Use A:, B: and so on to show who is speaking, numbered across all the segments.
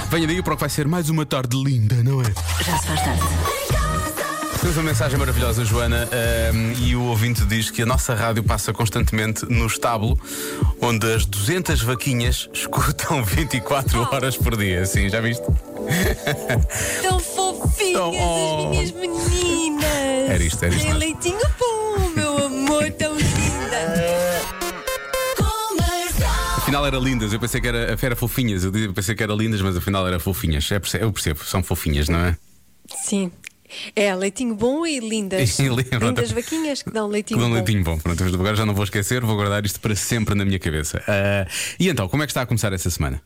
A: Venha daí para o que vai ser mais uma tarde linda, não é?
B: Já se faz tarde.
A: Temos uma mensagem maravilhosa, Joana, e o ouvinte diz que a nossa rádio passa constantemente no estábulo, onde as 200 vaquinhas escutam 24 horas por dia. Sim, já viste?
B: Tão fofinhas as minhas meninas.
A: Era isto.
B: Tem leitinho bom, meu amor, tão linda.
A: Afinal era lindas, eu pensei que era fofinhas. Eu pensei que era lindas, mas afinal era fofinhas. Eu percebo, são fofinhas, não é?
B: Sim. É, leitinho bom e lindas. Lindas vaquinhas que dão leitinho bom.
A: Leitinho bom. Pronto, agora já não vou esquecer, vou guardar isto para sempre na minha cabeça. E então, como é que está a começar essa semana?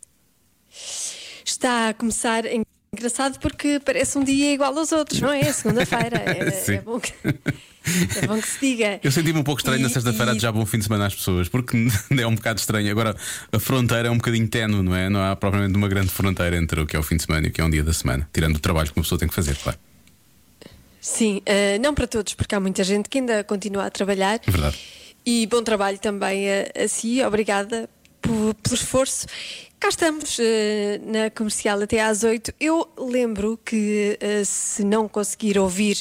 B: Está a começar engraçado porque parece um dia igual aos outros, não é? Segunda-feira. É bom que se diga.
A: Eu senti-me um pouco estranho na sexta-feira a desejar bom fim de semana às pessoas, porque é um bocado estranho. Agora, a fronteira é um bocadinho ténue, não é? Não há propriamente uma grande fronteira entre o que é o fim de semana e o que é um dia da semana, tirando o trabalho que uma pessoa tem que fazer, claro.
B: Sim, não para todos, porque há muita gente que ainda continua a trabalhar.
A: É verdade.
B: E bom trabalho também a si, obrigada pelo esforço. Cá estamos na comercial até às 8. Eu lembro que se não conseguir ouvir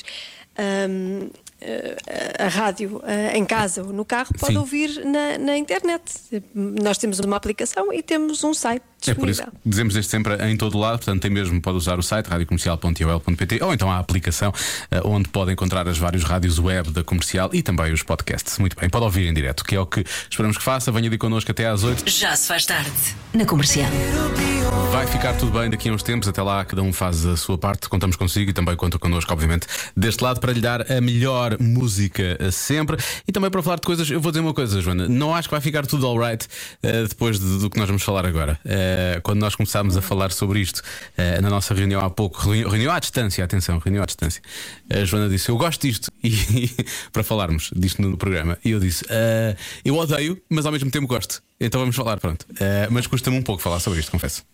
B: a rádio em casa ou no carro, pode ouvir na internet. Nós temos uma aplicação e temos um site disponível.
A: É por isso que dizemos desde sempre em todo lado. Portanto, pode usar o site radiocomercial.iol.pt ou então a aplicação onde pode encontrar as várias rádios web da Comercial e também os podcasts. Muito bem, pode ouvir em direto, que é o que esperamos que faça. Venha de connosco até às 8.
C: Já se faz tarde na Comercial.
A: Vai ficar tudo bem daqui a uns tempos. Até lá, cada um faz a sua parte. Contamos consigo e também conta connosco, obviamente, deste lado, para lhe dar a melhor música sempre. E também para falar de coisas. Eu vou dizer uma coisa, Joana, não acho que vai ficar tudo alright depois do que nós vamos falar agora. Quando nós começámos a falar sobre isto na nossa reunião há pouco, reunião à distância, atenção, reunião à distância, a Joana disse: eu gosto disto, e para falarmos disto no programa. E eu disse: eu odeio, mas ao mesmo tempo gosto. Então vamos falar, pronto. Mas custa-me um pouco falar sobre isto, confesso.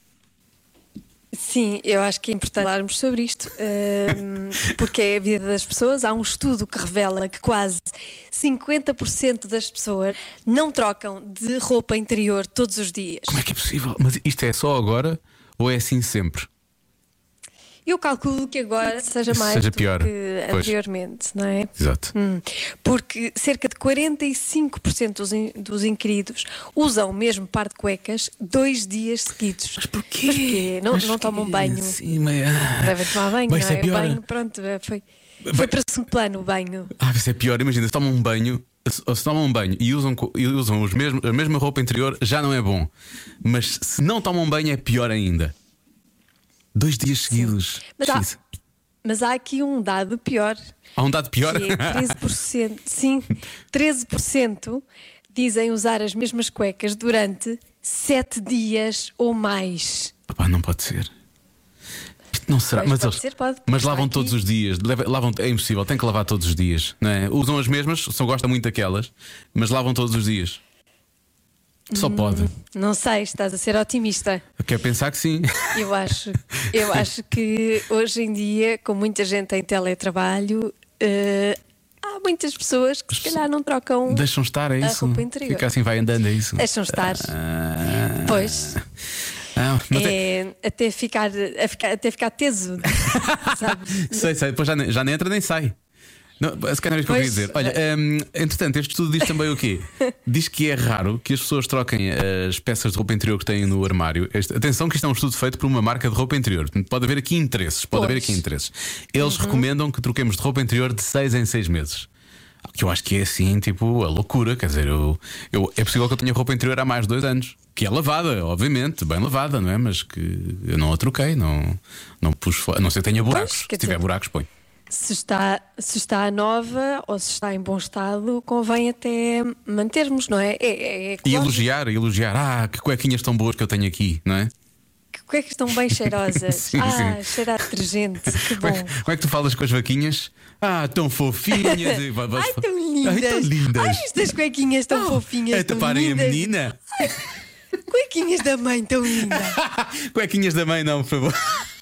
B: Sim, eu acho que é importante falarmos sobre isto, porque é a vida das pessoas. Há um estudo que revela que quase 50% das pessoas não trocam de roupa interior todos os dias.
A: Como é que é possível? Mas isto é só agora ou é assim sempre?
B: Eu calculo que agora seja mais do
A: pior
B: que anteriormente, não é?
A: Exato.
B: Porque cerca de 45% dos inquiridos usam o mesmo par de cuecas 2 dias seguidos.
A: Mas porquê?
B: Mas porquê? Não tomam banho.
A: Sim,
B: Devem tomar banho,
A: mas
B: não é?
A: É pior.
B: Banho, pronto, foi para segundo plano o banho.
A: Isso é pior. Imagina, se tomam um banho. Se tomam um banho e usam a mesma roupa interior, já não é bom. Mas se não tomam banho, é pior ainda. 2 dias seguidos.
B: Mas há aqui um dado pior.
A: Há um dado pior?
B: Que é 13%. Sim, 13% dizem usar as mesmas cuecas durante 7 dias ou mais.
A: Não pode ser. Isto não será. Mas lavam aqui todos os dias. É impossível, tem que lavar todos os dias, não é? Usam as mesmas, só gostam muito daquelas, mas lavam todos os dias. Só pode.
B: Não sei, estás a ser otimista.
A: Eu quero pensar que sim.
B: Eu acho que hoje em dia, com muita gente em teletrabalho, há muitas pessoas que se calhar não trocam.
A: Deixam estar, é isso.
B: A roupa interior.
A: Fica assim, vai andando, é isso.
B: Deixam estar. Pois. Até ficar teso. Sabe?
A: Sei, depois já nem entra nem sai. Não, se calhar é isso que eu queria dizer. Olha, entretanto, este estudo diz também o quê? Diz que é raro que as pessoas troquem as peças de roupa interior que têm no armário. Atenção que isto é um estudo feito por uma marca de roupa interior. Portanto, pode haver aqui interesses. Eles recomendam que troquemos de roupa interior de 6 em 6 meses. O que eu acho que é assim, tipo, a loucura. Quer dizer, é possível que eu tenha roupa interior há mais de 2 anos. Que é lavada, obviamente, bem lavada, não é? Mas que eu não a troquei, não pus fora. A não ser que tenha buracos. Se tiver buracos, põe.
B: Se está nova ou se está em bom estado, convém até mantermos, não é?
A: E elogiar. Que cuequinhas tão boas que eu tenho aqui, não é?
B: Que cuecas estão bem cheirosas. Sim. Cheira a detergente, que bom.
A: Como é que tu falas com as vaquinhas? Tão fofinhas.
B: Ai, tão lindas. Ai, estas cuequinhas tão fofinhas.
A: A taparem a menina.
B: Ai, cuequinhas da mãe tão linda.
A: Cuequinhas da mãe, não, por favor.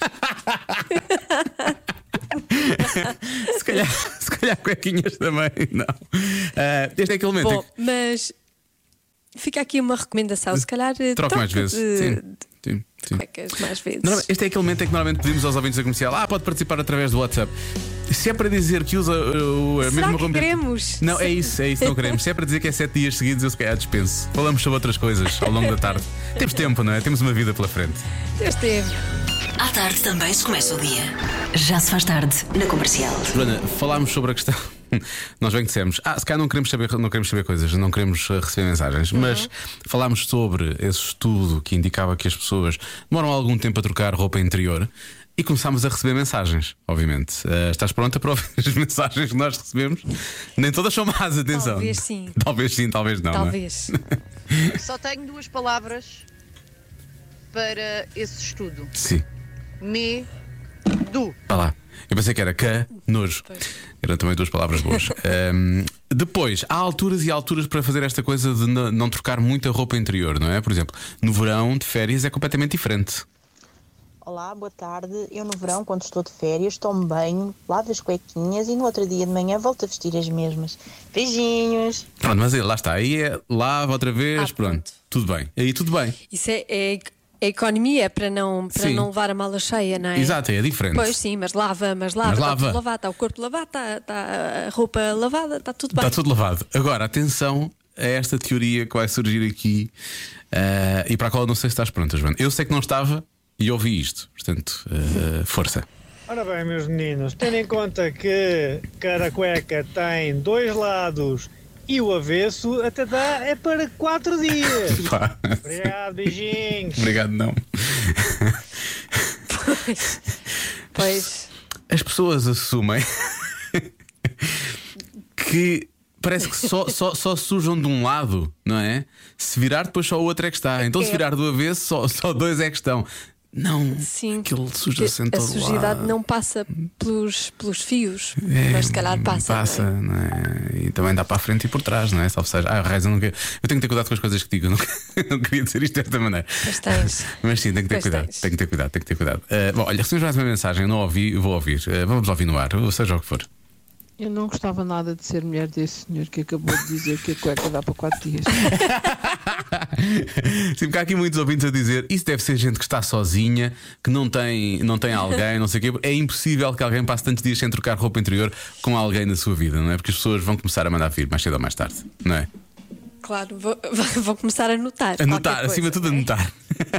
A: Se calhar cuequinhas também, não. Este é aquele momento.
B: Bom, mas fica aqui uma recomendação. Se calhar
A: troque mais vezes. Sim.
B: de cuecas mais vezes.
A: Este é aquele momento em que normalmente pedimos aos ouvintes da comercial: pode participar através do WhatsApp. Se é para dizer que usa a mesma roupa.
B: Queremos?
A: Não, é isso, não queremos. Se é para dizer que é 7 dias seguidos, eu se calhar dispenso. Falamos sobre outras coisas ao longo da tarde. Temos tempo, não é? Temos uma vida pela frente.
B: Temos tempo.
C: À tarde também se começa o dia. Já se faz tarde na Comercial.
A: Joana, falámos sobre a questão. Nós bem dissemos, se calhar não queremos saber coisas, não queremos receber mensagens, mas falámos sobre esse estudo que indicava que as pessoas demoram algum tempo a trocar roupa interior. E começámos a receber mensagens, obviamente. Estás pronta para ouvir as mensagens que nós recebemos? Nem todas são más, atenção.
B: Talvez sim.
A: Talvez sim, talvez não.
B: Talvez.
A: Não é?
D: Só tenho 2 palavras para esse estudo.
A: Sim.
D: Medo.
A: Vá lá. Eu pensei que era nojo. Eram também 2 palavras boas. Depois, há alturas e alturas para fazer esta coisa de não trocar muita roupa interior, não é? Por exemplo, no verão, de férias, é completamente diferente.
E: Olá, boa tarde. Eu no verão, quando estou de férias, tomo banho, lavo as cuequinhas e no outro dia de manhã volto a vestir as mesmas. Beijinhos.
A: Pronto, mas lá está. Aí lava outra vez, pronto.
B: Pronto.
A: Tudo bem. Aí tudo bem.
B: Isso é economia para não levar a mala cheia, não é?
A: Exato, é diferente.
B: Pois sim, mas lava. Está tudo lavado, está o corpo lavado, está a roupa lavada, está tudo bem.
A: Está tudo lavado. Agora, atenção a esta teoria que vai surgir aqui e para a qual eu não sei se estás pronta, Joana. Eu sei que não estava e ouvi isto. Portanto, força.
F: Ora bem, meus meninos, tendo em conta que cada cueca tem 2 lados e o avesso, até dá para 4 dias. Obrigado, beijinhos.
A: Obrigado, não.
B: Pois.
A: As pessoas assumem que parece que só sujam de um lado, não é? Se virar, depois só o outro é que está. Então, se virar do avesso, só 2 é que estão. Não,
B: sim,
A: aquilo suja-se em todo
B: a sujidade
A: lado.
B: Não passa pelos fios, mas se calhar passa.
A: Passa, não é? E também dá para a frente e por trás, não é? Salve seja, Raiza, eu tenho que ter cuidado com as coisas que digo. Eu não queria dizer isto desta maneira.
B: Mas tens.
A: Mas sim, tenho que ter cuidado. Tenho que ter cuidado. Bom, olha, recebemos mais uma mensagem, eu não ouvi, vou ouvir. Vamos ouvir no ar, seja o que for.
G: Eu não gostava nada de ser mulher desse senhor que acabou de dizer que a cueca dá para 4 dias.
A: Sim, porque há aqui muitos ouvintes a dizer: isso deve ser gente que está sozinha, que não tem alguém, não sei o quê. É impossível que alguém passe tantos dias sem trocar roupa interior com alguém na sua vida, não é? Porque as pessoas vão começar a mandar vir mais cedo ou mais tarde, não é?
B: Claro, vou começar a notar.
A: Anotar, acima de tudo, a notar.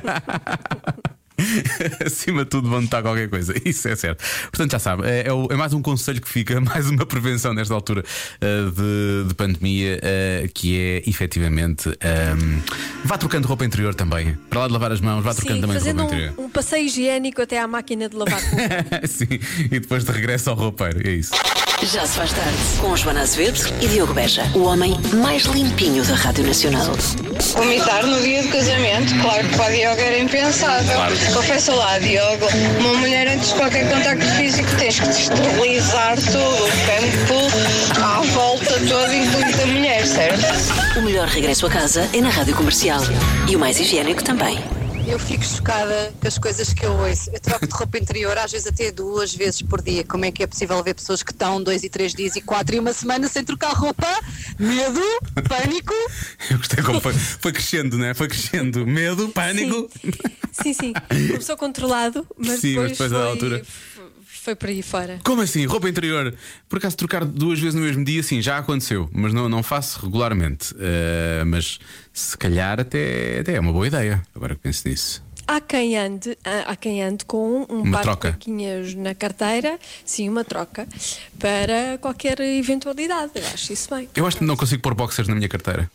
A: Acima de tudo, vão notar qualquer coisa. Isso é certo. Portanto, já sabe, é mais um conselho que fica, mais uma prevenção nesta altura de pandemia, que é efetivamente vá trocando roupa interior também. Para lá de lavar as mãos, vá trocando também roupa interior.
B: Um passeio higiênico até à máquina de lavar roupa.
A: Sim, e depois de regresso ao roupeiro. É isso.
C: Já se faz tarde com Joana Azevedo e Diogo Beja, o homem mais limpinho da Rádio Nacional.
H: Vomitar no dia do casamento, claro que para a Diogo era impensável. Confessa lá, Diogo, uma mulher antes de qualquer contacto físico tens que te esterilizar todo o campo à volta toda, incluindo a mulher, certo?
C: O melhor regresso a casa é na Rádio Comercial e o mais higiênico também.
I: Eu fico chocada com as coisas que eu ouço. Eu troco de roupa interior às vezes até 2 vezes por dia. Como é que é possível ver pessoas que estão 2 e 3 dias e 4 e 1 semana sem trocar roupa? Medo, pânico.
A: Eu gostei como foi crescendo, não é? Foi crescendo. Medo, pânico.
B: Sim. Começou controlado, mas depois
A: da altura
B: foi por aí fora.
A: Como assim? Roupa interior? Por acaso trocar 2 vezes no mesmo dia, sim, já aconteceu. Mas não faço regularmente. Mas se calhar até é uma boa ideia. Agora que penso nisso.
B: Há quem ande com um par de cuequinhas na carteira. Sim, uma troca. Para qualquer eventualidade. Eu acho isso bem.
A: Eu acho que não consigo pôr boxers na minha carteira.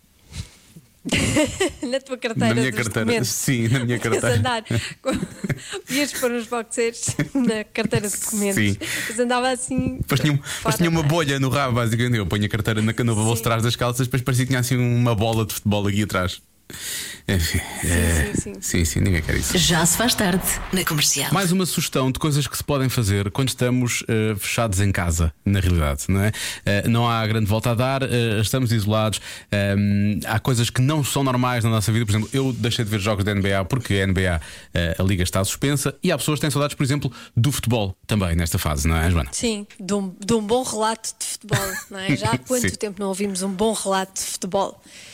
B: Na tua carteira?
A: Na minha carteira, documentos. Sim, na minha carteira.
B: Andar ias pôr uns boxers na carteira de documentos.
A: Sim.
B: Mas andava assim.
A: Depois tinha uma bolha no rabo, basicamente. Eu ponho a carteira no bolso de trás das calças, depois parecia que tinha assim uma bola de futebol aqui atrás. Enfim, sim, ninguém quer isso.
C: Já se faz tarde na Comercial.
A: Mais uma sugestão de coisas que se podem fazer quando estamos fechados em casa, na realidade, não é? Não há grande volta a dar, estamos isolados, há coisas que não são normais na nossa vida. Por exemplo, eu deixei de ver jogos da NBA porque a NBA, a liga está suspensa, e há pessoas que têm saudades, por exemplo, do futebol também nesta fase, não é, Joana?
B: Sim, de um bom relato de futebol, não é? Já há quanto tempo não ouvimos um bom relato de futebol?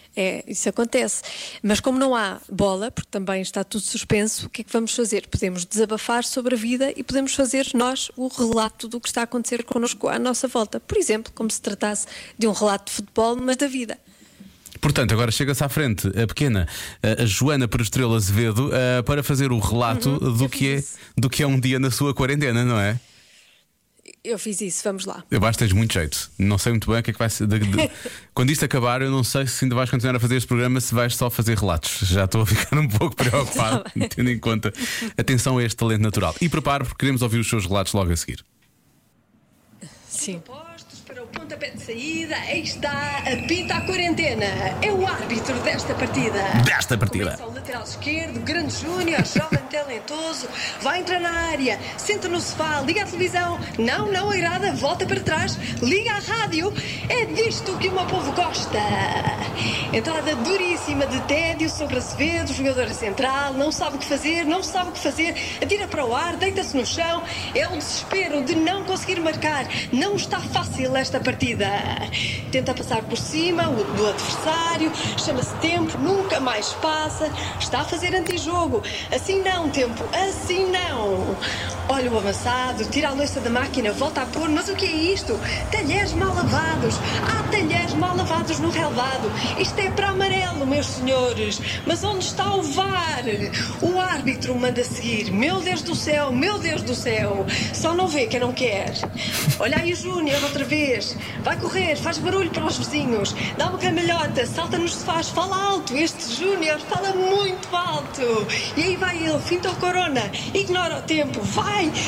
B: Isso acontece. Mas como não há bola, porque também está tudo suspenso, o que é que vamos fazer? Podemos desabafar sobre a vida e podemos fazer nós o relato do que está a acontecer connosco à nossa volta. Por exemplo, como se tratasse de um relato de futebol, mas da vida.
A: Portanto, agora chega-se à frente a pequena a Joana Perestrelo Azevedo para fazer o relato do que é um dia na sua quarentena, não é?
B: Eu fiz isso, vamos lá.
A: Eu acho que tens muito jeito. Não sei muito bem o que é que vai ser. Quando isto acabar, eu não sei se ainda vais continuar a fazer este programa, se vais só fazer relatos. Já estou a ficar um pouco preocupado, tendo em conta. Atenção a este talento natural. E preparo, porque queremos ouvir os seus relatos logo a seguir.
B: Sim.
J: Para o pontapé de saída, aí está, apita a quarentena. É o árbitro desta partida. Começa ao lateral esquerdo, grande júnior, jovem talentoso, vai entrar na área, senta no sofá, liga a televisão, não agrada, volta para trás, liga a rádio. É disto que o meu povo gosta. Entrada duríssima de Tédio sobre Azevedo, jogadora central, não sabe o que fazer, atira para o ar, deita-se no chão. É o desespero de não conseguir marcar. Não está fácil esta partida. Tenta passar por cima do adversário, chama-se tempo, nunca mais passa, está a fazer antijogo. Assim não, tempo, assim não. Olha o avançado, tira a louça da máquina, volta a pôr, mas o que é isto? Talheres mal lavados. Há talheres mal lavados no relvado. Isto é para amarelo, meus senhores. Mas onde está o VAR? O árbitro manda seguir. Meu Deus do céu, só não vê quem não quer. Olha aí o Júnior outra vez. Vai correr, faz barulho para os vizinhos, dá uma camalhota, salta nos sofás, fala alto. Este Júnior fala muito alto. E aí vai ele, finta o corona, ignora o tempo, vai, e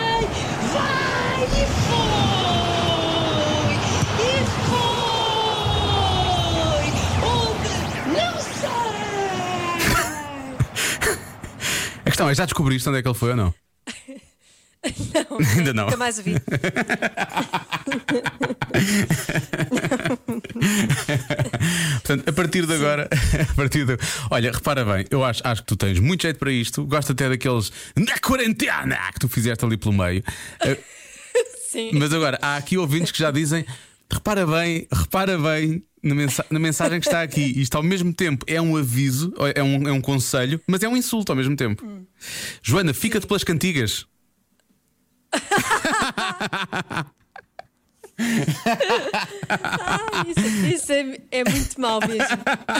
J: foi, onde? Não sei.
A: A questão é, já descobriste onde é que ele foi ou não?
B: Não,
A: ainda não.
B: Nunca mais o vi.
A: Portanto, a partir de agora, olha, repara bem, eu acho que tu tens muito jeito para isto. Gosto até daqueles na quarentena que tu fizeste ali pelo meio.
B: Sim.
A: Mas agora, há aqui ouvintes que já dizem: repara bem na mensagem que está aqui. Isto ao mesmo tempo é um aviso, é um conselho, mas é um insulto ao mesmo tempo. Joana, fica-te pelas cantigas.
B: Isso é muito mau mesmo.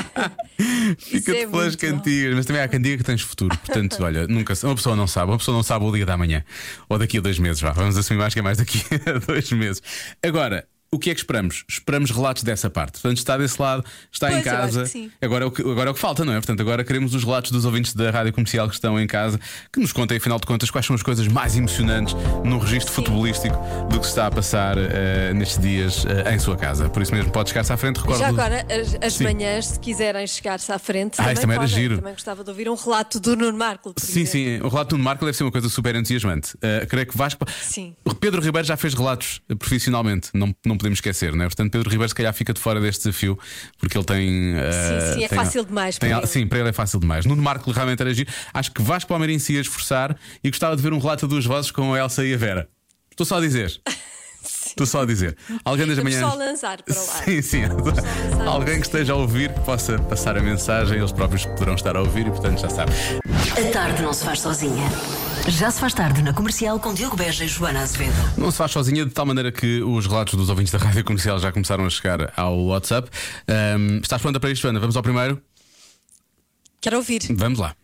A: Fica-te pelas cantigas, mas também há a cantiga que tens futuro. Portanto, olha, uma pessoa não sabe o dia da manhã ou daqui a 2 meses. Vamos assumir mais que é mais daqui a 2 meses. Agora, o que é que esperamos? Esperamos relatos dessa parte. Portanto, está desse lado, está em casa. Agora é o que falta, não é? Portanto, agora queremos os relatos dos ouvintes da Rádio Comercial que estão em casa, que nos contem, afinal de contas, quais são as coisas mais emocionantes no registro futebolístico do que se está a passar nestes dias em sua casa. Por isso mesmo, pode chegar-se à frente.
B: Já agora, as manhãs, se quiserem chegar-se à frente,
A: isso também era giro.
B: Também gostava de ouvir um relato do Nuno Marco.
A: Sim, o relato do Nuno Marco deve ser uma coisa super entusiasmante. Creio que Vasco.
B: Sim.
A: Pedro Ribeiro já fez relatos profissionalmente, não podemos esquecer, não é? Portanto, Pedro Ribeiro se calhar fica de fora deste desafio, porque ele tem.
B: Sim, é fácil demais para ele.
A: Sim, para ele é fácil demais. Nuno Marco realmente era giro. Acho que Vasco Palmeirense se ia esforçar e gostava de ver um relato a 2 vozes com a Elsa e a Vera. Estou só a dizer. Alguém das manhãs.
B: Só lançar para lá.
A: Sim. Alguém que esteja a ouvir, que possa passar a mensagem, eles próprios poderão estar a ouvir e, portanto, já sabe.
C: A tarde não se faz sozinha. Já se faz tarde na Comercial com Diogo Beja e Joana Azevedo.
A: Não se faz sozinha, de tal maneira que os relatos dos ouvintes da Rádio Comercial já começaram a chegar ao WhatsApp. Estás pronta para isto, Joana? Vamos ao primeiro?
B: Quero ouvir.
A: Vamos lá.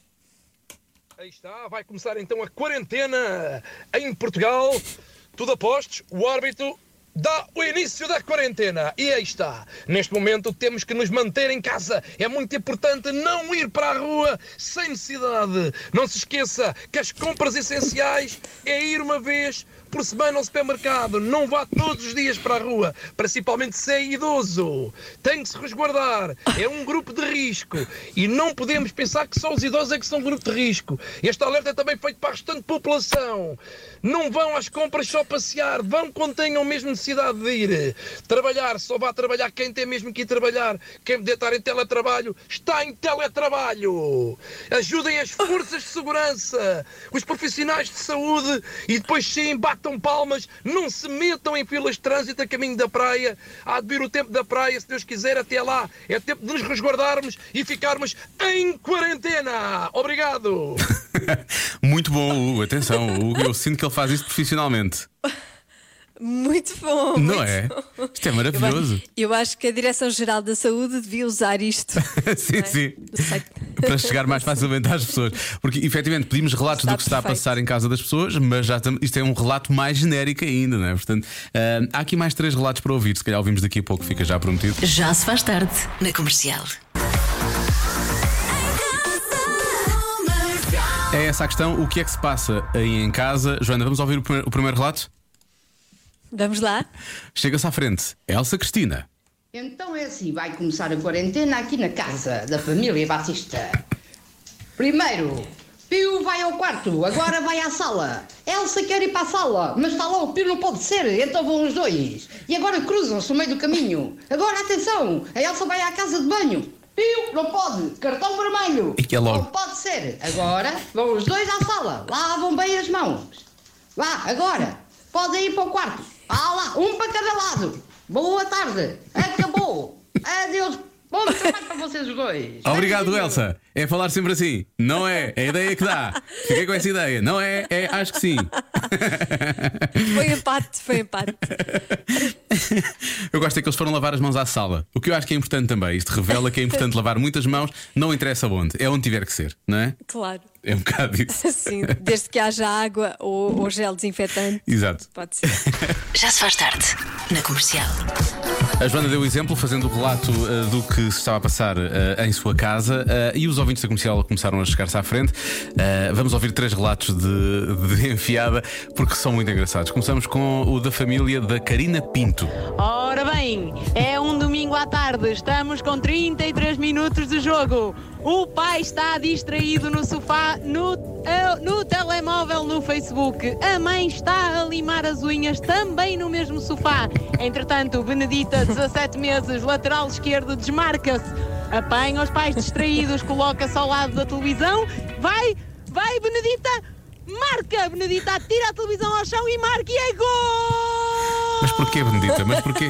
K: Aí está, vai começar então a quarentena em Portugal. Tudo a postos, o árbitro dá o início da quarentena. E aí está. Neste momento temos que nos manter em casa. É muito importante não ir para a rua sem necessidade. Não se esqueça que as compras essenciais é ir uma vez por semana ao supermercado. Não vá todos os dias para a rua, principalmente se é idoso. Tem que se resguardar. É um grupo de risco. E não podemos pensar que só os idosos é que são um grupo de risco. Este alerta é também feito para a restante população. Não vão às compras só passear. Vão quando tenham mesmo necessidade de ir. Trabalhar, só vá trabalhar quem tem mesmo que ir trabalhar. Quem deve estar em teletrabalho, está em teletrabalho. Ajudem as forças de segurança, os profissionais de saúde e depois sim, bate batam palmas, não se metam em filas de trânsito a caminho da praia. Há de vir o tempo da praia, se Deus quiser, até lá. É tempo de nos resguardarmos e ficarmos em quarentena. Obrigado.
A: Muito bom, Hugo. Atenção, Hugo, eu sinto que ele faz isso profissionalmente.
B: Muito bom.
A: Não é? Isto é maravilhoso.
B: Eu acho que a Direção-Geral da Saúde devia usar isto.
A: Sim, sim. Para chegar mais facilmente às pessoas. Porque, efetivamente, pedimos relatos do que se está a passar em casa das pessoas, mas isto é um relato mais genérico ainda, não é? Portanto, há aqui mais 3 relatos para ouvir. Se calhar ouvimos daqui a pouco, fica já prometido.
C: Já se faz tarde na Comercial.
A: É essa a questão. O que é que se passa aí em casa? Joana, vamos ouvir o primeiro relato?
B: Vamos lá.
A: Chega-se à frente. Elsa Cristina.
L: Então é assim, vai começar a quarentena aqui na casa da família Batista. Primeiro, Pio vai ao quarto, agora vai à sala. Elsa quer ir para a sala, mas está lá o Pio, não pode ser, então vão os dois. E agora cruzam-se no meio do caminho. Agora atenção, a Elsa vai à casa de banho. Pio, não pode, cartão vermelho.
A: E que é logo.
L: Não pode ser. Agora vão os dois à sala, lavam bem as mãos. Vá, agora, podem ir para o quarto. Lá, um para cada lado. Boa tarde, acabou. Adeus, bom trabalho para vocês os dois.
A: Obrigado, Elsa. É falar sempre assim. Não é? É a ideia que dá. Fiquei com essa ideia. Não é? É, acho que sim.
B: Foi empate.
A: Eu gosto é que eles foram lavar as mãos à sala. O que eu acho que é importante também. Isto revela que é importante lavar muitas mãos. Não interessa onde. É onde tiver que ser, não é?
B: Claro.
A: É um bocado isso.
B: Sim, desde que haja água ou gel desinfetante.
A: Exato.
B: Pode ser.
C: Já se faz tarde na Comercial.
A: A Joana deu o exemplo fazendo o relato do que se estava a passar em sua casa e os ouvintes da Comercial começaram a chegar-se à frente. Vamos ouvir 3 relatos de enfiada porque são muito engraçados. Começamos com o da família da Karina Pinto.
M: Ora bem, é um domingo à tarde, estamos com 33 minutos de jogo. O pai está distraído no sofá, no telemóvel, no Facebook. A mãe está a limar as unhas também no mesmo sofá. Entretanto, Benedita, 17 meses, lateral esquerdo, desmarca-se. Apanha os pais distraídos, coloca-se ao lado da televisão. Vai, Benedita! Marca! Benedita atira a televisão ao chão e marca e é gol!
A: Mas porquê, Benedita? Mas porquê?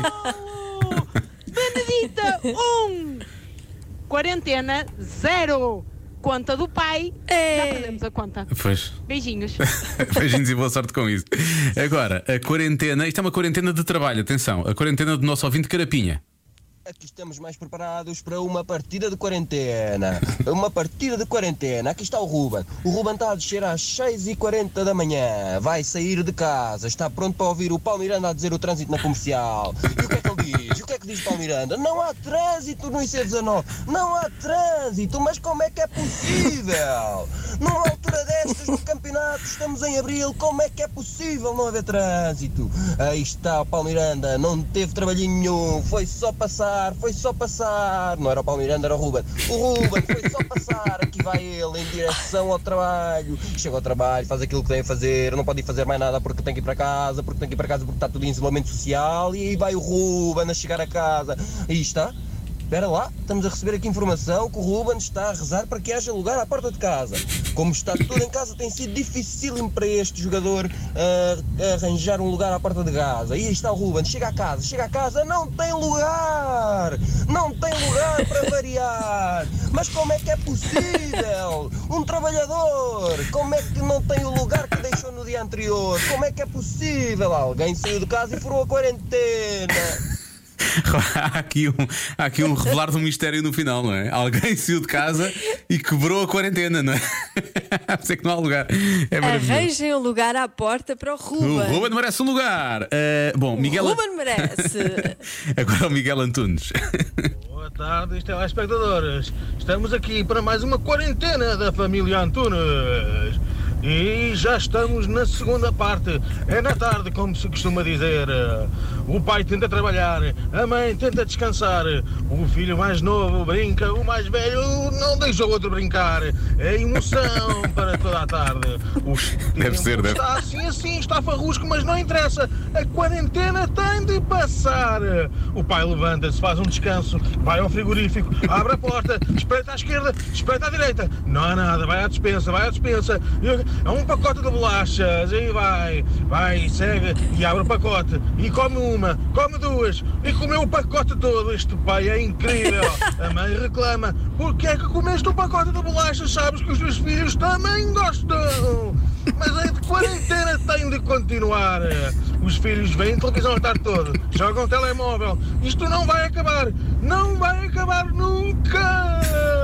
M: Benedita, 1. Quarentena, 0. Conta do pai, já perdemos a conta.
A: Pois.
M: Beijinhos.
A: Beijinhos e boa sorte com isso. Agora, a quarentena, isto é uma quarentena de trabalho, atenção, a quarentena do nosso ouvinte Carapinha.
N: Aqui estamos mais preparados para uma partida de quarentena. Uma partida de quarentena. Aqui está o Ruben. O Ruben está a descer às 6h40 da manhã. Vai sair de casa. Está pronto para ouvir o Paulo Miranda a dizer o trânsito na Comercial. E o que é que ele diz? O que é que diz Paulo Miranda? Não há trânsito no IC19. Não há trânsito. Mas como é que é possível? Numa altura destas do campeonato, estamos em abril. Como é que é possível não haver trânsito? Aí está o Paulo Miranda. Não teve trabalhinho nenhum. Foi só passar. Não era o Paulo Miranda, era o Ruben. O Ruben foi só passar. Aqui vai ele em direção ao trabalho. Chega ao trabalho, faz aquilo que tem a fazer. Não pode ir fazer mais nada porque tem que ir para casa. Porque está tudo em isolamento social. E aí vai o Ruben a chegar a casa. Aí está. Espera lá, estamos a receber aqui informação que o Ruben está a rezar para que haja lugar à porta de casa. Como está tudo em casa, tem sido dificílimo para este jogador arranjar um lugar à porta de casa. Aí está o Ruben, chega a casa, não tem lugar para variar. Mas como é que é possível? Um trabalhador, como é que não tem o lugar que deixou no dia anterior? Como é que é possível? Alguém saiu de casa e furou a quarentena.
A: Há aqui um revelar de um mistério no final, não é? Alguém saiu de casa e quebrou a quarentena, não é? A dizer que não há lugar. É maravilhoso.
B: Arranjem um lugar à porta para o Ruben.
A: O Ruben merece um lugar. Bom, Miguel.
B: O Ruben merece.
A: Agora o Miguel Antunes.
F: Boa tarde, isto é lá, espectadores. Estamos aqui para mais uma quarentena da família Antunes. E já estamos na segunda parte. É na tarde, como se costuma dizer. O pai tenta trabalhar, a mãe tenta descansar. O filho mais novo brinca, o mais velho não deixa o outro brincar. É emoção para toda a tarde.
A: Deve ser, deve.
F: Está assim, está farrusco, mas não interessa. A quarentena tem de passar. O pai levanta-se, faz um descanso, vai ao frigorífico, abre a porta, espreita à esquerda, espreita à direita. Não há nada, vai à despensa. É um pacote de bolachas, aí vai, segue e abre o pacote. E come uma, come duas, e comeu o pacote todo. Este pai é incrível. A mãe reclama: porque é que comeste o pacote de bolachas? Sabes que os teus filhos também gostam. Mas a quarentena tem de continuar. Os filhos veem televisão a tarde toda, jogam telemóvel. Isto não vai acabar. Não vai acabar nunca.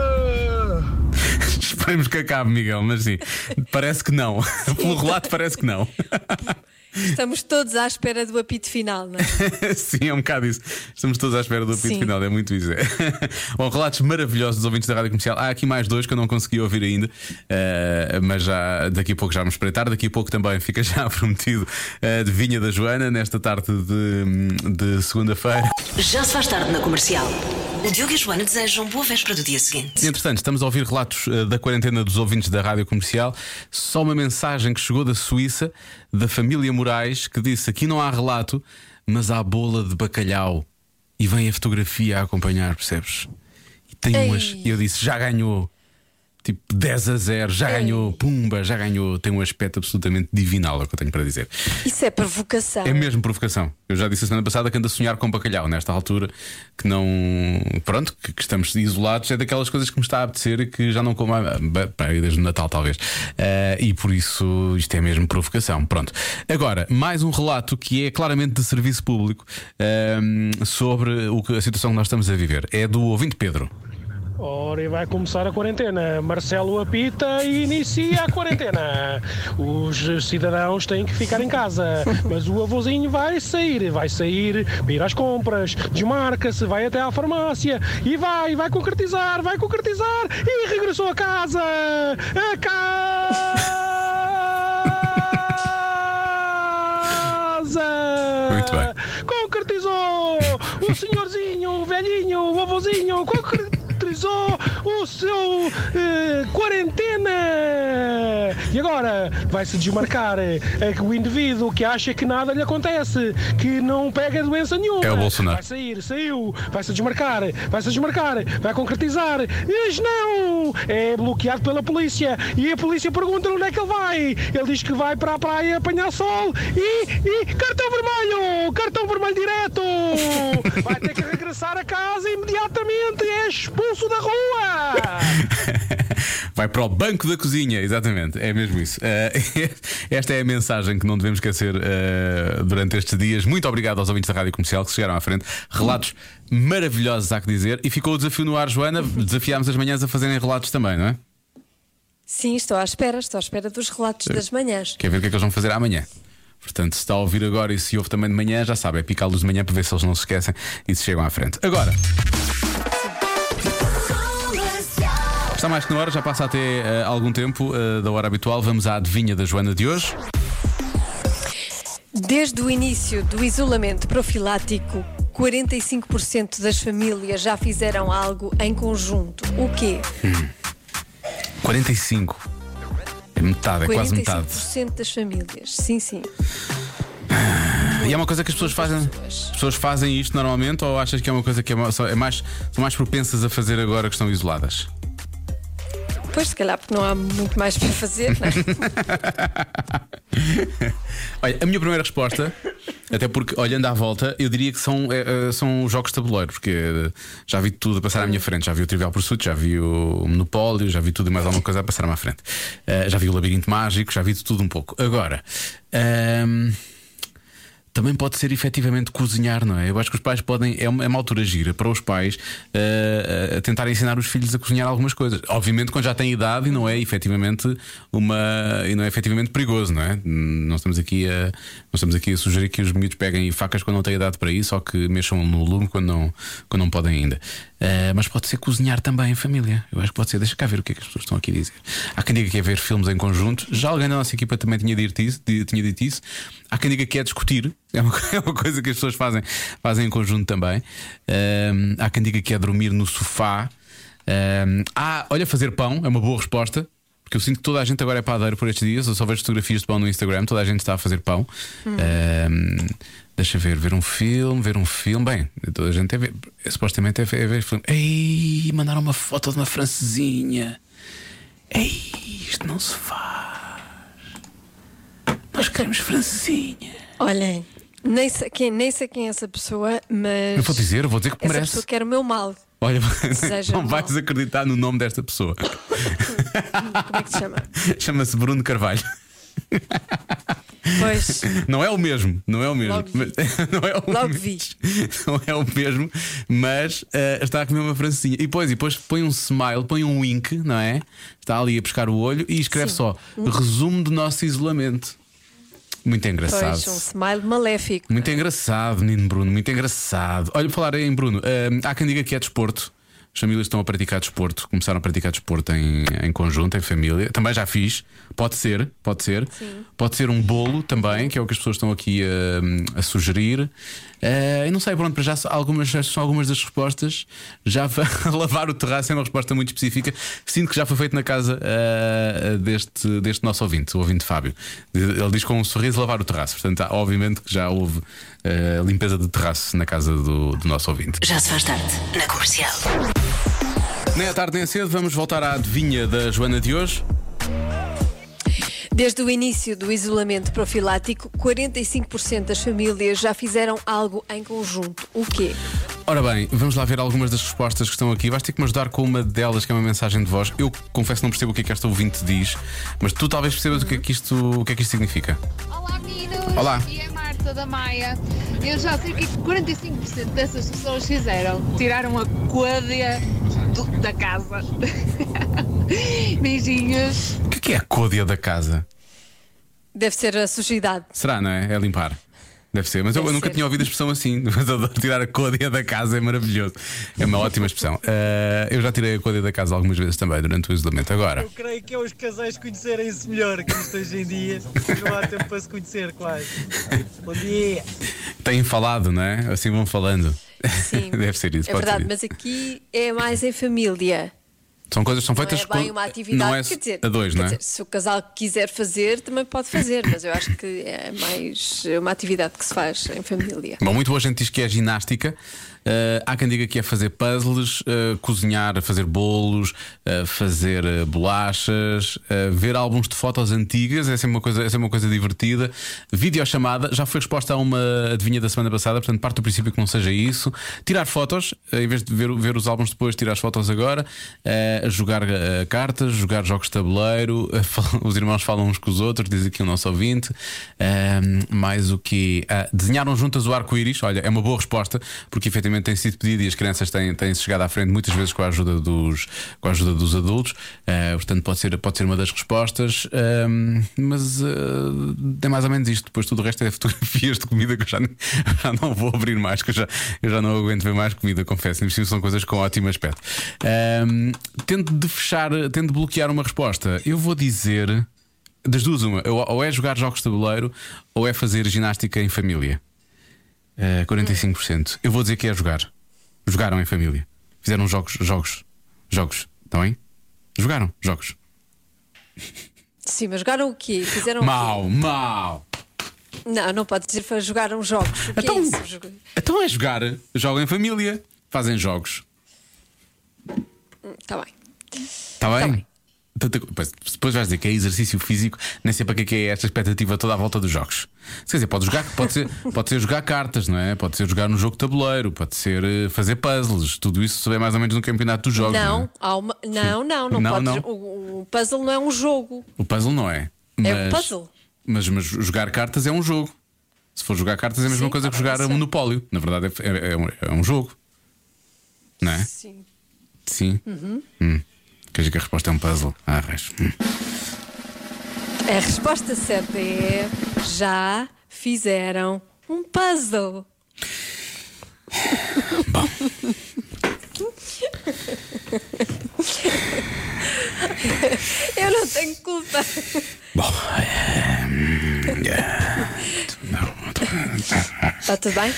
A: Esperemos que acabe, Miguel, mas sim, parece que não. Pelo relato parece que não.
B: Estamos todos à espera do apito final, não é?
A: Sim, é um bocado isso. Estamos todos à espera do apito final, é muito isso. Bom, relatos maravilhosos dos ouvintes da Rádio Comercial. Há aqui mais dois que eu não consegui ouvir ainda, mas já, daqui a pouco já vamos espreitar. Daqui a pouco também fica já prometido a adivinha da Joana, nesta tarde de segunda-feira.
C: Já se faz tarde na Comercial. O Diogo e a Joana desejam boa véspera do dia seguinte.
A: Entretanto, estamos a ouvir relatos da quarentena dos ouvintes da Rádio Comercial. Só uma mensagem que chegou da Suíça, da família Moraes, que disse: aqui não há relato, mas há bola de bacalhau. E vem a fotografia a acompanhar, percebes? E tem umas. E eu disse: já ganhou. Tipo 10-0, já ganhou, pumba, já ganhou. Tem um aspecto absolutamente divinal, é o que eu tenho para dizer.
B: Isso é provocação.
A: É mesmo provocação. Eu já disse a semana passada que ando a sonhar com bacalhau nesta altura, que não. Pronto, que estamos isolados. É daquelas coisas que me está a apetecer e que já não como desde o Natal, talvez. E por isso isto é mesmo provocação. Pronto. Agora, mais um relato que é claramente de serviço público sobre a situação que nós estamos a viver. É do ouvinte Pedro.
O: Ora, e vai começar a quarentena. Marcelo apita e inicia a quarentena. Os cidadãos têm que ficar em casa, mas o avôzinho vai sair para ir às compras, desmarca-se, vai até à farmácia e vai concretizar e regressou a casa.
A: Muito bem.
O: Concretizou o senhorzinho, o velhinho, o avôzinho, concretizou o seu quarentena. E agora vai-se desmarcar o indivíduo que acha que nada lhe acontece, que não pega doença nenhuma.
A: É o Bolsonaro.
O: Vai sair, saiu, vai-se desmarcar, vai concretizar, mas não, é bloqueado pela polícia. E a polícia pergunta-lhe onde é que ele vai. Ele diz que vai para a praia apanhar sol e cartão vermelho direto. Vai ter que regressar a casa imediatamente, é expulso da rua.
A: Vai para o banco da cozinha, exatamente, é mesmo isso. Esta é a mensagem que não devemos esquecer durante estes dias. Muito obrigado aos ouvintes da Rádio Comercial que chegaram à frente. Relatos maravilhosos, há que dizer. E ficou o desafio no ar, Joana. Desafiámos as manhãs a fazerem relatos também, não é?
B: Sim, estou à espera dos relatos das manhãs.
A: Quer ver o que é que eles vão fazer amanhã? Portanto, se está a ouvir agora e se ouve também de manhã, já sabe, é picá-los de manhã para ver se eles não se esquecem e se chegam à frente. Agora, está mais que na hora, já passa até algum tempo da hora habitual. Vamos à adivinha da Joana de hoje.
B: Desde o início do isolamento profilático, 45% das famílias já fizeram algo em conjunto. O quê?
A: 45%. É metade, é quase metade.
B: 45% das famílias, sim.
A: E é uma coisa que as pessoas fazem. As pessoas fazem isto normalmente, ou achas que é uma coisa que são mais propensas a fazer agora que estão isoladas?
B: Pois, se calhar porque não há muito mais para fazer, não é?
A: Olha, a minha primeira resposta, até porque olhando à volta, eu diria que são jogos de tabuleiro, porque já vi tudo a passar à minha frente. Já vi o Trivial Pursuit, já vi o Monopólio, já vi tudo e mais alguma coisa a passar à minha frente. Já vi o Labirinto Mágico, já vi tudo um pouco. Agora, também pode ser efetivamente cozinhar, não é? Eu acho que os pais podem. É uma altura gira para os pais a tentar ensinar os filhos a cozinhar algumas coisas. Obviamente, quando já têm idade e não é efetivamente perigoso, não é? Não estamos aqui a sugerir que os miúdos peguem facas quando não têm idade para isso, ou que mexam no lume quando não podem ainda. Mas pode ser cozinhar também em família. Eu acho que pode ser. Deixa cá ver o que é que as pessoas estão aqui a dizer. Há quem diga que é ver filmes em conjunto. Já alguém da nossa equipa também tinha dito isso. Há quem diga que é discutir. É uma coisa que as pessoas fazem em conjunto também. Há quem diga que é dormir no sofá. Olha, fazer pão é uma boa resposta. Porque eu sinto que toda a gente agora é padeiro por estes dias. Eu só vejo fotografias de pão no Instagram. Toda a gente está a fazer pão. Deixa ver um filme. Bem, toda a gente supostamente é ver filme. Ei, mandaram uma foto de uma francesinha. Ei, isto não se faz. Nós queremos francesinha.
B: Olhem, nem sei quem é essa pessoa, mas
A: eu vou dizer que
B: essa
A: merece.
B: pessoa quer o meu mal.
A: Olha, não vais acreditar no nome desta pessoa.
B: Como é que se chama?
A: Chama-se Bruno Carvalho.
B: Pois.
A: Não é o mesmo. Não é o mesmo.
B: Logo vi.
A: Não é o mesmo, mas está a comer uma francesinha. E depois põe um smile, põe um wink, não é? Está ali a pescar o olho e escreve só resumo do nosso isolamento. Muito engraçado.
B: Pois, um smile maléfico.
A: Muito engraçado, menino Bruno, muito engraçado. Olha, por falar em Bruno, há quem diga que é desporto. As famílias estão a praticar desporto, começaram a praticar desporto em conjunto, em família. Também já fiz, pode ser.
B: Sim.
A: Pode ser um bolo também, que é o que as pessoas estão aqui a sugerir. Eu não sei, pronto, para já são algumas das respostas. Já lavar o terraço é uma resposta muito específica. Sinto que já foi feito na casa deste nosso ouvinte, o ouvinte Fábio. Ele diz com um sorriso lavar o terraço. Portanto, obviamente que já houve limpeza de terraço na casa do nosso ouvinte.
C: Já se faz tarde, na Comercial.
A: Nem é tarde nem é cedo, vamos voltar à adivinha da Joana de hoje.
B: Desde o início do isolamento profilático, 45% das famílias já fizeram algo em conjunto. O quê?
A: Ora bem, vamos lá ver algumas das respostas que estão aqui. Vais ter que me ajudar com uma delas, que é uma mensagem de voz. Eu confesso que não percebo o que é que esta ouvinte diz, mas tu talvez percebas o que é que isto significa.
P: Olá, meninos!
A: Olá!
P: E é Marta da Maia. Eu já sei o que 45% dessas pessoas fizeram. Tiraram a côdea da casa. Beijinhos.
A: O que é a côdea da casa?
B: Deve ser a sujidade.
A: Será, não é? É limpar. Deve ser, mas eu nunca tinha ouvido a expressão assim. Mas adoro tirar a côdea da casa, é maravilhoso. É uma ótima expressão. Eu já tirei a côdea da casa algumas vezes também durante o isolamento. Agora,
F: Eu creio que é os casais conhecerem-se melhor, que isto hoje em dia não há tempo para se conhecer, quase. Bom dia.
A: Têm falado, não é? Assim vão falando.
B: Sim.
A: Deve ser isso.
B: É verdade, mas aqui é mais em família.
A: São coisas que são feitas
B: não é bem uma atividade,
A: não é
B: quer dizer,
A: a dois, não é?
B: Se o casal quiser fazer, também pode fazer, mas eu acho que é mais uma atividade que se faz em família.
A: Bom, muito boa gente diz que é ginástica. Há quem diga que é fazer puzzles, cozinhar, fazer bolos, fazer bolachas, ver álbuns de fotos antigas. Essa é uma coisa divertida. Videochamada, já foi resposta a uma adivinha da semana passada, portanto parte do princípio que não seja isso. Tirar fotos, em vez de ver os álbuns depois, tirar as fotos agora. Jogar cartas, jogar jogos de tabuleiro. Os irmãos falam uns com os outros, diz aqui o nosso ouvinte. Mais o que? Desenharam juntas o arco-íris. Olha, é uma boa resposta, porque efetivamente tem sido pedido e as crianças têm-se chegado à frente muitas vezes com a ajuda dos adultos. Portanto, pode ser uma das respostas. Mas é mais ou menos isto. Depois tudo o resto é fotografias de comida que eu já não vou abrir mais, que eu já não aguento ver mais comida, confesso. São coisas com ótimo aspecto. Tento de bloquear uma resposta. Eu vou dizer das duas uma, ou é jogar jogos de tabuleiro ou é fazer ginástica em família. 45%. Eu vou dizer que é jogar. Jogaram em família. Fizeram jogos. Estão bem? Jogaram jogos.
B: Sim, mas jogaram o quê? Fizeram o quê?
A: Mau.
B: Não pode dizer que jogaram jogos. O que é isso?
A: Então é jogar. Jogam em família. Fazem jogos.
B: Está bem.
A: Está bem? Depois vais dizer que é exercício físico. Nem sei para que é esta expectativa toda à volta dos jogos. Quer dizer, pode ser jogar cartas, não é? Pode ser jogar no jogo de tabuleiro, pode ser fazer puzzles. Tudo isso se vê mais ou menos no campeonato dos jogos.
B: Não pode.
A: Não.
B: O puzzle não é um jogo.
A: O puzzle não é.
B: É um puzzle.
A: Mas jogar cartas é um jogo. Se for jogar cartas é a mesma coisa que jogar Monopólio. Na verdade é um jogo. Não é? Sim. Quer dizer que a resposta é um puzzle.
B: A resposta certa é: já fizeram um puzzle.
A: Bom,
B: desculpa.
A: Bom,
B: Está tudo bem?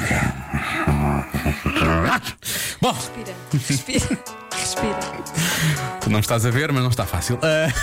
A: Bom,
B: Respira.
A: tu não estás a ver, mas não está fácil.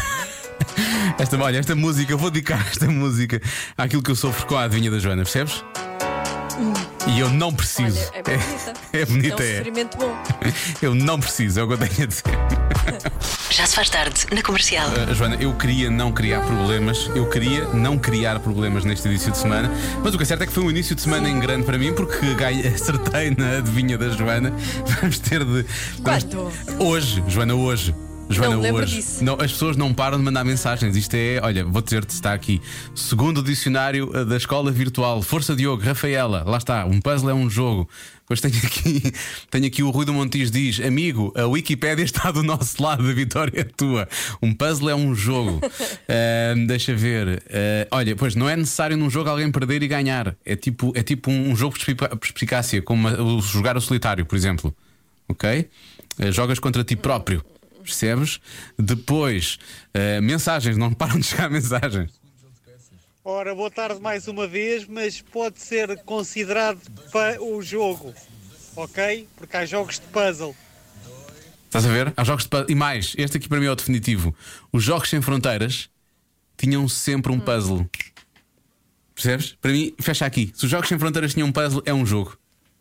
A: Esta música, eu vou dedicar esta música àquilo que eu sofro com a adivinha da Joana, percebes? E eu não preciso.
B: Olha, é bonita.
A: É bonita,
B: É um sofrimento bom.
A: Eu não preciso, é o que eu tenho a dizer.
C: Já se faz tarde na Comercial.
A: Joana, eu queria não criar problemas. Eu queria não criar problemas neste início de semana. Mas o que é certo é que foi um início de semana em grande para mim, porque acertei na adivinha da Joana. Vamos ter de.
B: Quando?
A: Hoje, Joana, hoje. Joana,
B: Não me lembro
A: hoje.
B: disso.
A: Não, as pessoas não param de mandar mensagens. Isto é, olha, vou dizer-te, está aqui. Segundo o dicionário da escola virtual, Força Diogo, Rafaela, lá está, um puzzle é um jogo. Depois tenho aqui o Rui do Montijo diz: amigo, a Wikipédia está do nosso lado, a vitória é tua. Um puzzle é um jogo. Deixa ver. Olha, pois não é necessário num jogo alguém perder e ganhar. É tipo um jogo de perspicácia, como jogar o solitário, por exemplo. Ok? Jogas contra ti próprio. Percebes? Depois, mensagens, não param de chegar mensagens.
F: Ora, boa tarde mais uma vez, mas pode ser considerado para o jogo, ok? Porque há jogos de puzzle.
A: Estás a ver? Há jogos de puzzle. E mais, este aqui para mim é o definitivo. Os Jogos Sem Fronteiras tinham sempre um puzzle. Percebes? Para mim, fecha aqui. Se os Jogos Sem Fronteiras tinham um puzzle, é um jogo.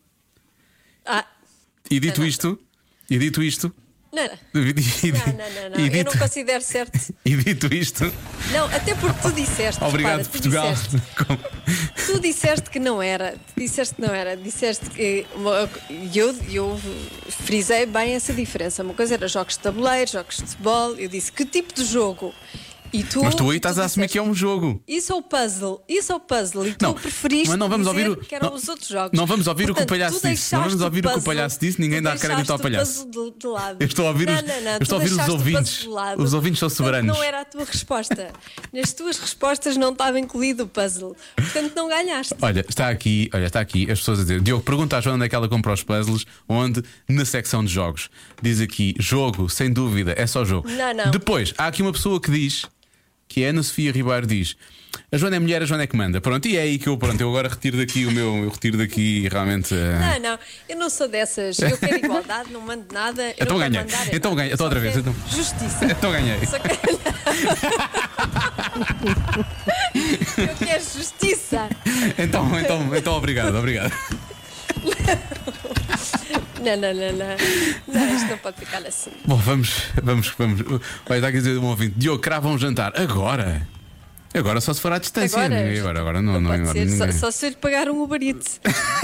A: E dito isto.
B: Não. Eu não considero certo.
A: E dito isto.
B: Não, até porque tu disseste.
A: Obrigado,
B: repara,
A: Portugal.
B: Tu disseste que não era. Disseste que. Eu frisei bem essa diferença. Uma coisa era jogos de tabuleiro, jogos de futebol. Eu disse que tipo de jogo.
A: Mas tu aí estás a assumir que é um jogo.
B: Isso é o puzzle. E tu preferiste
A: mas não vamos
B: dizer
A: ouvir
B: que eram os outros jogos.
A: Não vamos ouvir.
B: Portanto,
A: o que o palhaço disse. Não vamos ouvir o que o palhaço disse. Ninguém dá crédito ao palhaço.
B: De lado.
A: Eu estou a ouvir, os ouvintes. Os ouvintes são soberanos.
B: Não era a tua resposta. Nas tuas respostas não estava incluído o puzzle. Portanto, não ganhaste.
A: Olha, está aqui as pessoas a dizer: Diogo, pergunta à Joana onde é que ela compra os puzzles. Onde? Na secção de jogos. Diz aqui: jogo, sem dúvida, é só jogo.
B: Não.
A: Depois, há aqui uma pessoa que diz, que é Ana Sofia Ribeiro, diz: a Joana é mulher, a Joana é que manda. Pronto, e é aí que eu agora retiro daqui o meu. Eu retiro daqui realmente.
B: Não, eu não sou dessas. Eu quero igualdade, não mando nada.
A: Então ganhei. Então ganhei. Então outra vez.
B: Justiça.
A: Então ganhei.
B: Eu quero justiça.
A: Então obrigado.
B: Não, isto não pode ficar assim.
A: Bom, vamos. Vai dar a dizer um ouvinte: Diogo, crava um jantar. Agora só se for à distância. Agora não
B: pode ser. Só se eu lhe pagar um Uber Eats.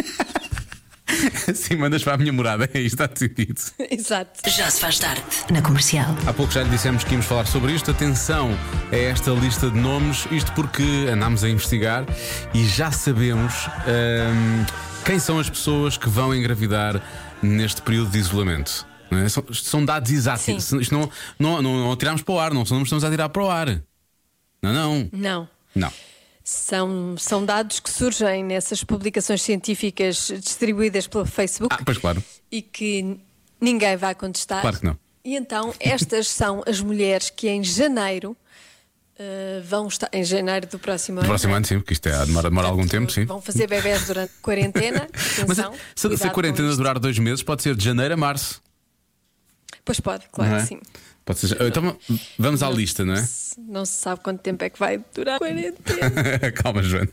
A: Sim, mandas para a minha morada. É isto, está decidido.
B: Exato.
C: Já se faz tarde na Comercial.
A: Há pouco já lhe dissemos que íamos falar sobre isto. Atenção a esta lista de nomes. Isto porque andámos a investigar e já sabemos quem são as pessoas que vão engravidar neste período de isolamento. Não é? São dados exatos. Isto não tiramos para o ar. Não estamos a tirar para o ar. Não.
B: São dados que surgem nessas publicações científicas distribuídas pelo Facebook.
A: Pois claro.
B: E que ninguém vai contestar.
A: Claro que não.
B: E então estas são as mulheres que em janeiro vão estar. Em janeiro do próximo ano.
A: Do próximo ano, sim, porque isto demora algum tempo, sim.
B: Vão fazer bebés durante quarentena. Atenção,
A: mas se a quarentena durar 2 meses, pode ser de janeiro a março.
B: Pois pode, claro que sim.
A: Pode ser. Então vamos à lista, não é?
B: Não se sabe quanto tempo é que vai durar a quarentena.
A: Calma, Joana.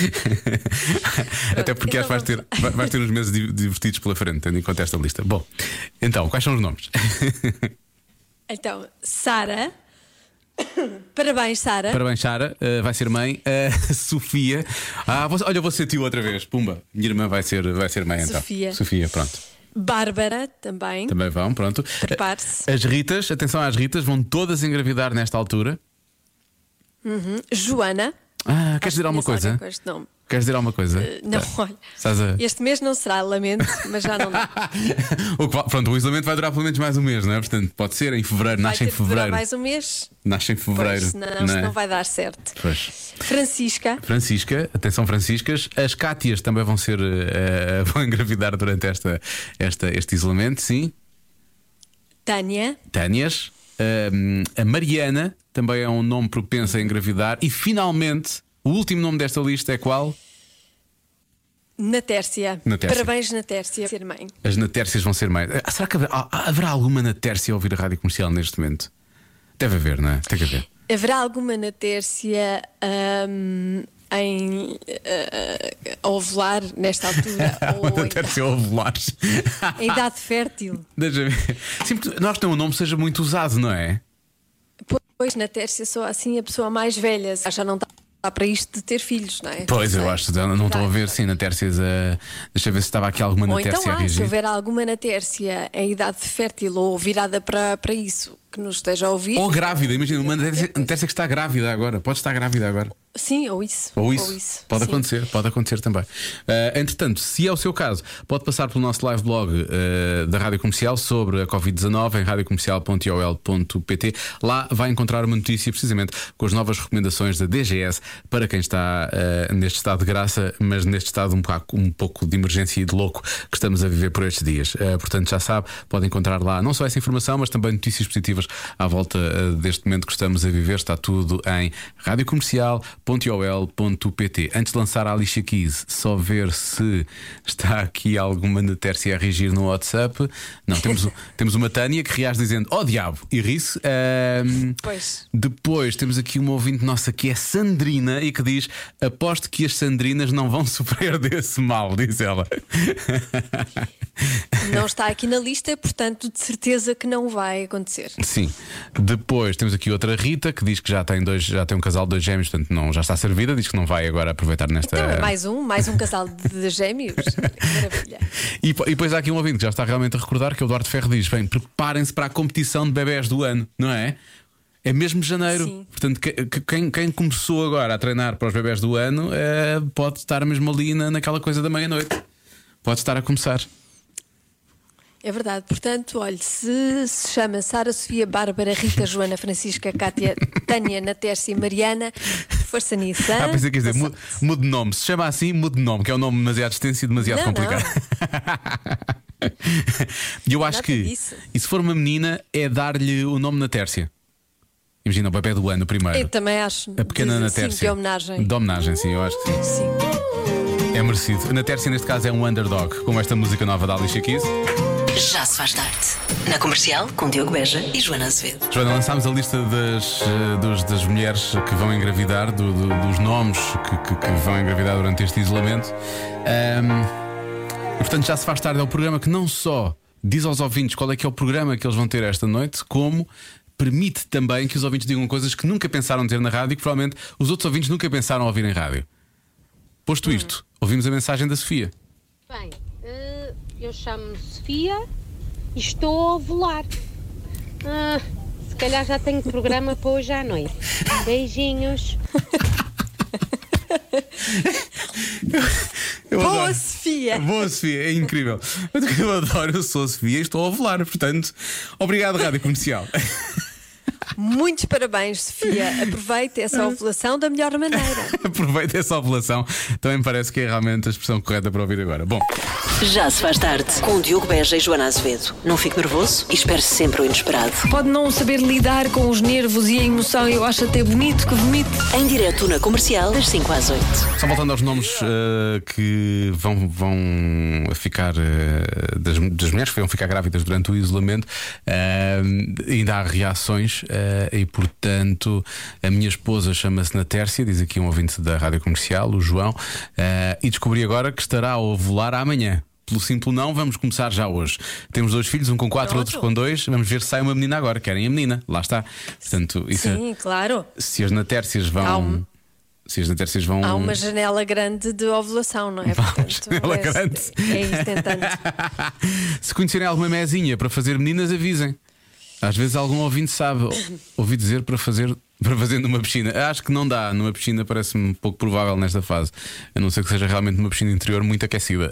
A: Até porque
B: então
A: vais ter uns meses divertidos pela frente, tendo em conta esta lista. Bom, então, quais são os nomes?
B: Então, Sara. Parabéns, Sara.
A: Parabéns, Sara. Vai ser mãe. Sofia. Olha, vou ser tio outra vez. Pumba. Minha irmã vai ser mãe, então. Sofia, pronto.
B: Bárbara também.
A: Também vão, pronto.
B: Prepare-se.
A: As Ritas, atenção às Ritas, vão todas engravidar nesta altura.
B: Joana.
A: Queres dizer alguma coisa? Queres dizer alguma coisa?
B: Não, olha. Este mês não será, lamento, mas já não dá.
A: Pronto, o isolamento vai durar pelo menos mais um mês, não é? Portanto, pode ser em fevereiro, nasce em fevereiro.
B: Mais um mês?
A: Nasce em fevereiro.
B: Pois, não vai dar certo.
A: Pois.
B: Francisca,
A: atenção, Franciscas. As Cátias também vão ser. Vão engravidar durante este isolamento, sim.
B: Tânias.
A: A Mariana também é um nome propenso a engravidar. E finalmente, o último nome desta lista é qual?
B: Natércia. Parabéns, Natércia, ser mãe.
A: As Natércias vão ser mães. Será que haverá alguma Natércia a ouvir a rádio comercial neste momento? Deve haver, não é? Tem que haver.
B: Haverá alguma Natércia em ovular nesta altura?
A: Ou Natércia a ovular.
B: Em idade fértil.
A: Deixa eu ver. Sim, nós temos um nome que seja muito usado, não é?
B: Pois, Natércia só assim a pessoa mais velha. Já não está para isto de ter filhos, não é?
A: Pois, eu acho, não estou a ver, sim, Natércias. Deixa eu ver se estava aqui alguma Natércia
B: então,
A: a regir.
B: Se houver alguma Natércia em idade fértil ou virada para isso, que nos esteja a ouvir.
A: Ou grávida, imagina, uma Natércia que está grávida agora. Pode estar grávida agora.
B: Sim, ou isso.
A: Pode
B: Sim.
A: pode acontecer também. Entretanto, se é o seu caso, pode passar pelo nosso live blog da Rádio Comercial sobre a Covid-19 em radiocomercial.ol.pt. Lá vai encontrar uma notícia precisamente com as novas recomendações da DGS para quem está neste estado de graça, mas neste estado um pouco de emergência e de louco que estamos a viver por estes dias. Portanto, já sabe, pode encontrar lá não só essa informação, mas também notícias positivas à volta deste momento que estamos a viver. Está tudo em radiocomercial.ol.pt. Antes de lançar a Alicia Keys, só ver se está aqui alguma Natércia a reagir no WhatsApp. Não, temos uma Tânia que reage dizendo "Oh diabo!" e ri-se.
B: Pois.
A: Depois temos aqui uma ouvinte nossa que é Sandrina e que diz: "Aposto que as Sandrinas não vão sofrer desse mal", diz ela.
B: Não está aqui na lista, portanto, de certeza que não vai acontecer.
A: Sim. Depois temos aqui outra Rita que diz que já tem um casal de 2 gêmeos, portanto já está servida, diz que não vai agora aproveitar nesta.
B: Então é mais um casal de gêmeos. Maravilha.
A: E depois há aqui um ouvinte que já está realmente a recordar, que é o Eduardo Ferro, diz: "Bem, preparem-se para a competição de bebés do ano", não é? É mesmo janeiro.
B: Sim.
A: Portanto, quem começou agora a treinar para os bebés do ano pode estar mesmo ali naquela coisa da meia-noite. Pode estar a começar.
B: É verdade, portanto, olha, se chama Sara, Sofia, Bárbara, Rita, Joana, Francisca, Cátia, Tânia, Natércia e Mariana, força nisso.
A: Pensei que quer dizer, mude de nome. Se chama assim, mude de nome, que é um nome demasiado extenso e demasiado complicado. E eu acho que, e se for uma menina, é dar-lhe o nome Natércia. Imagina o bebê do ano primeiro.
B: Eu também acho.
A: A pequena Natércia.
B: Sim, de homenagem.
A: De homenagem, sim, eu acho que sim.
B: Sim.
A: É merecido. A Natércia, neste caso, é um underdog, como esta música nova da Alicia Keys.
C: Já se faz tarde. Na Comercial, com Diogo Beja e Joana Azevedo.
A: Joana, lançámos a lista das mulheres que vão engravidar, dos nomes que vão engravidar durante este isolamento. E portanto, já se faz tarde. É o programa que não só diz aos ouvintes qual é que é o programa que eles vão ter esta noite, como permite também que os ouvintes digam coisas que nunca pensaram dizer na rádio e que provavelmente os outros ouvintes nunca pensaram ouvir em rádio. Posto isto, ouvimos a mensagem da Sofia.
Q: Bem, eu chamo-me Sofia e estou a ovular. Se calhar já tenho programa para hoje à noite. Beijinhos.
B: Boa, Sofia!
A: Boa, Sofia, é incrível. Eu adoro, eu sou a Sofia e estou a ovular, portanto, obrigado, Rádio Comercial.
B: Muitos parabéns, Sofia. Aproveite essa ovulação da melhor maneira.
A: Aproveite essa ovulação. Também parece que é realmente a expressão correta para ouvir agora. Bom,
C: já se faz tarde com Diogo Beja e Joana Azevedo. Não fique nervoso e espere sempre o inesperado.
R: Pode não saber lidar com os nervos e a emoção. Eu acho até bonito que vomite.
C: Em direto na Comercial, das 5 às 8.
A: Só voltando aos nomes que vão ficar das mulheres que vão ficar grávidas durante o isolamento, ainda há reações. E portanto, a minha esposa chama-se Natércia, diz aqui um ouvinte da Rádio Comercial, o João, e descobri agora que estará a ovular amanhã. Pelo simples não, vamos começar já hoje. Temos 2 filhos, um com 4, outros com 2. Vamos ver se sai uma menina agora. Querem a menina, lá está. Portanto, isso
B: sim, claro.
A: Se as Natércias vão.
B: Há uma janela grande de ovulação, não é? Portanto,
A: janela grande.
B: É isso, tentando.
A: Se conhecerem alguma mezinha para fazer meninas, avisem. Às vezes algum ouvinte sabe, ouvi dizer para fazer numa piscina. Acho que não dá, numa piscina parece-me pouco provável nesta fase, a não ser que seja realmente numa piscina interior muito aquecida.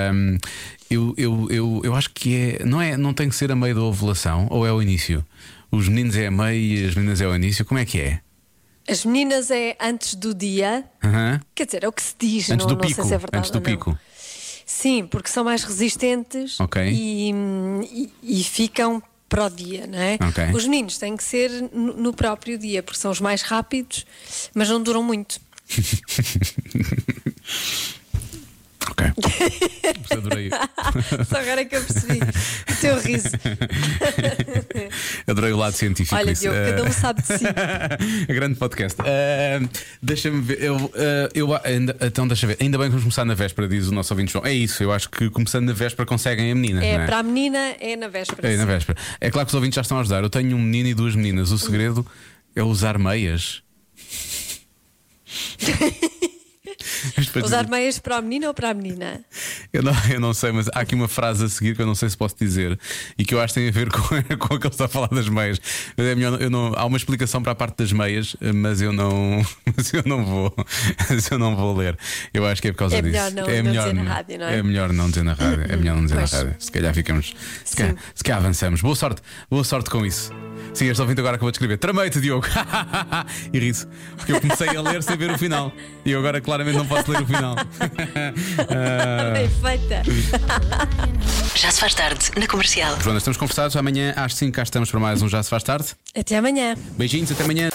A: Eu acho que não tem que ser a meio da ovulação, ou é o início? Os meninos é a meio e as meninas é o início, como é que é?
B: As meninas é antes do dia, quer dizer, é o que se diz,
A: antes do
B: não
A: pico,
B: sei se é verdade.
A: Antes do pico.
B: Sim, porque são mais resistentes e ficam para o dia, não é?
A: Ok.
B: Os meninos têm que ser no próprio dia, porque são os mais rápidos, mas não duram muito.
A: Ok. Adorei.
B: Só agora é que eu percebi o teu riso.
A: Adorei o lado científico.
B: Olha, Diogo, cada um sabe de si.
A: Grande podcast. Deixa-me ver. Então, deixa ver. Ainda bem que vamos começar na véspera, diz o nosso ouvinte João. É isso, eu acho que começando na véspera conseguem a menina.
B: É,
A: não é?
B: para a menina é na véspera.
A: É na véspera. É claro que os ouvintes já estão a ajudar. Eu tenho um menino e 2 meninas. O segredo é usar meias.
B: Usar meias para a menina ou para a menina?
A: Eu não sei, mas há aqui uma frase a seguir que eu não sei se posso dizer e que eu acho que tem a ver com o que ele está a falar das meias. É melhor, há uma explicação para a parte das meias, mas eu não vou ler. Eu acho que é por causa disso.
B: É melhor não dizer na rádio, não é?
A: É melhor não dizer na rádio. É melhor não dizer na rádio. Se calhar ficamos. Se calhar avançamos. Boa sorte com isso. Sim, este ouvinte agora acabou de escrever: tramei-te, Diogo. E ri-se, porque eu comecei a ler sem ver o final. E eu agora claramente não posso ler o final.
B: Bem feita.
C: Já se faz tarde na Comercial.
A: Joana, estamos conversados. Amanhã às 5 cá estamos para mais um Já se faz tarde.
B: Até amanhã.
A: Beijinhos, até amanhã.